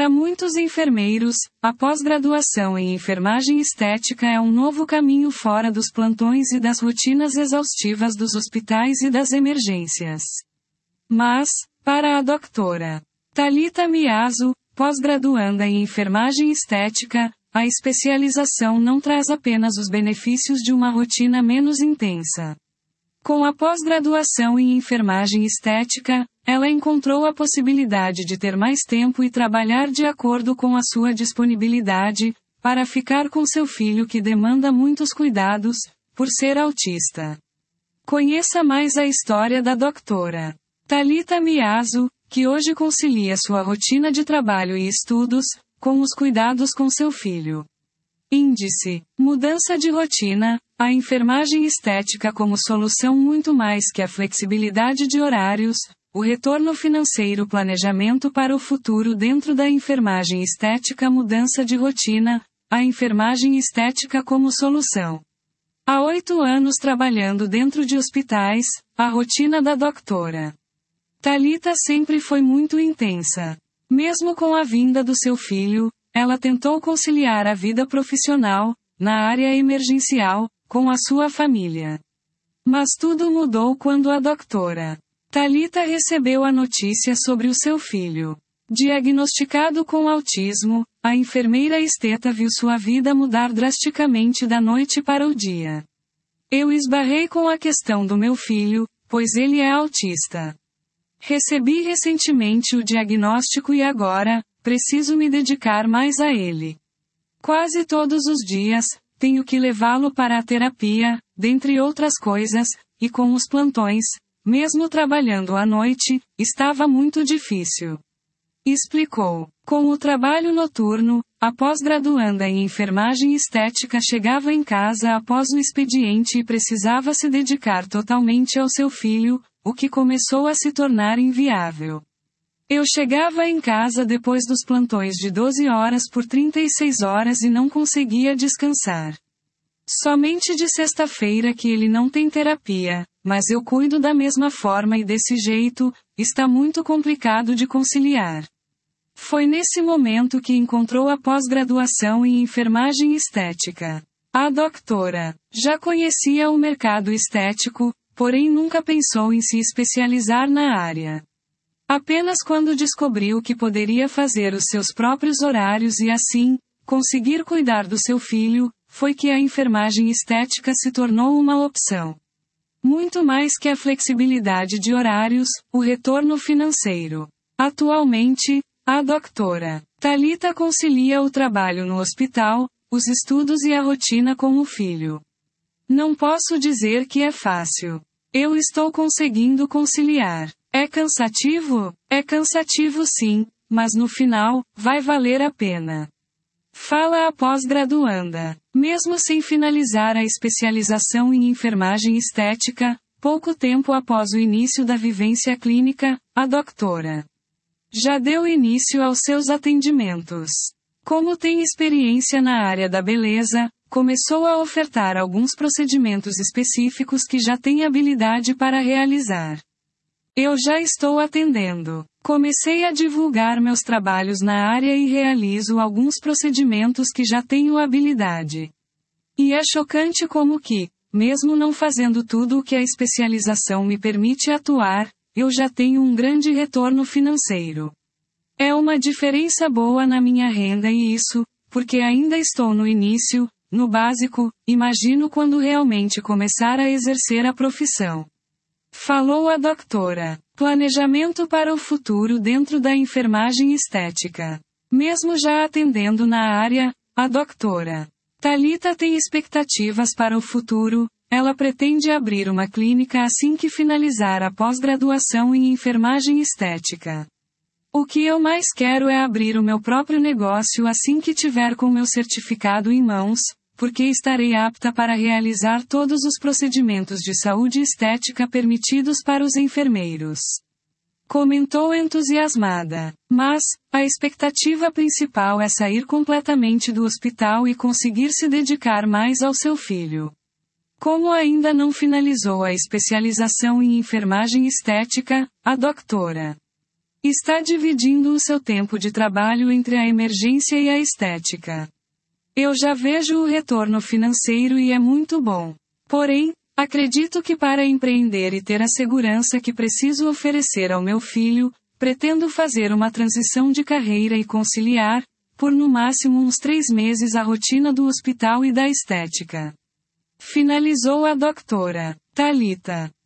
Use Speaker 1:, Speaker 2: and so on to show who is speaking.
Speaker 1: Para muitos enfermeiros, a pós-graduação em enfermagem estética é um novo caminho fora dos plantões e das rotinas exaustivas dos hospitais e das emergências. Mas, para a doutora Thalita Miyazu, pós-graduanda em enfermagem estética, a especialização não traz apenas os benefícios de uma rotina menos intensa. Com a pós-graduação em enfermagem estética, ela encontrou a possibilidade de ter mais tempo e trabalhar de acordo com a sua disponibilidade, para ficar com seu filho que demanda muitos cuidados, por ser autista. Conheça mais a história da doutora Thalita Miyazu, que hoje concilia sua rotina de trabalho e estudos, com os cuidados com seu filho. Índice: mudança de rotina. A enfermagem estética como solução muito mais que a flexibilidade de horários, o retorno financeiro, planejamento para o futuro dentro da enfermagem estética, mudança de rotina, a enfermagem estética como solução. Há 8 anos trabalhando dentro de hospitais, a rotina da doutora Thalita sempre foi muito intensa. Mesmo com a vinda do seu filho, ela tentou conciliar a vida profissional, na área emergencial, com a sua família. Mas tudo mudou quando a doutora Thalita recebeu a notícia sobre o seu filho diagnosticado com autismo. A enfermeira esteta viu sua vida mudar drasticamente da noite para o dia. Eu esbarrei com a questão do meu filho, pois ele é autista. Recebi recentemente o diagnóstico e agora, preciso me dedicar mais a ele. Quase todos os dias, tenho que levá-lo para a terapia, dentre outras coisas, e com os plantões, mesmo trabalhando à noite, estava muito difícil. Explicou. Com o trabalho noturno, a pós-graduanda em enfermagem estética chegava em casa após o expediente e precisava se dedicar totalmente ao seu filho, o que começou a se tornar inviável. Eu chegava em casa depois dos plantões de 12 horas por 36 horas e não conseguia descansar. Somente de sexta-feira que ele não tem terapia, mas eu cuido da mesma forma e desse jeito, está muito complicado de conciliar. Foi nesse momento que encontrou a pós-graduação em enfermagem estética. A doutora já conhecia o mercado estético, porém nunca pensou em se especializar na área. Apenas quando descobriu que poderia fazer os seus próprios horários e assim, conseguir cuidar do seu filho, foi que a enfermagem estética se tornou uma opção. Muito mais que a flexibilidade de horários, o retorno financeiro. Atualmente, a doutora Thalita concilia o trabalho no hospital, os estudos e a rotina com o filho. Não posso dizer que é fácil. Eu estou conseguindo conciliar. É cansativo? É cansativo sim, mas no final, vai valer a pena. Fala a pós-graduanda. Mesmo sem finalizar a especialização em enfermagem estética, pouco tempo após o início da vivência clínica, a doutora já deu início aos seus atendimentos. Como tem experiência na área da beleza, começou a ofertar alguns procedimentos específicos que já tem habilidade para realizar. Eu já estou atendendo. Comecei a divulgar meus trabalhos na área e realizo alguns procedimentos que já tenho habilidade. E é chocante como que, mesmo não fazendo tudo o que a especialização me permite atuar, eu já tenho um grande retorno financeiro. É uma diferença boa na minha renda e isso, porque ainda estou no início, no básico, imagino quando realmente começar a exercer a profissão. Falou a doutora. Planejamento para o futuro dentro da enfermagem estética. Mesmo já atendendo na área, a doutora Thalita tem expectativas para o futuro. Ela pretende abrir uma clínica assim que finalizar a pós-graduação em enfermagem estética. O que eu mais quero é abrir o meu próprio negócio assim que tiver com meu certificado em mãos, porque estarei apta para realizar todos os procedimentos de saúde estética permitidos para os enfermeiros. Comentou entusiasmada. Mas, a expectativa principal é sair completamente do hospital e conseguir se dedicar mais ao seu filho. Como ainda não finalizou a especialização em enfermagem estética, a doutora Está dividindo o seu tempo de trabalho entre a emergência e a estética. Eu já vejo o retorno financeiro e é muito bom. Porém, acredito que para empreender e ter a segurança que preciso oferecer ao meu filho, pretendo fazer uma transição de carreira e conciliar, por no máximo uns 3 meses a rotina do hospital e da estética. Finalizou a doutora Thalita.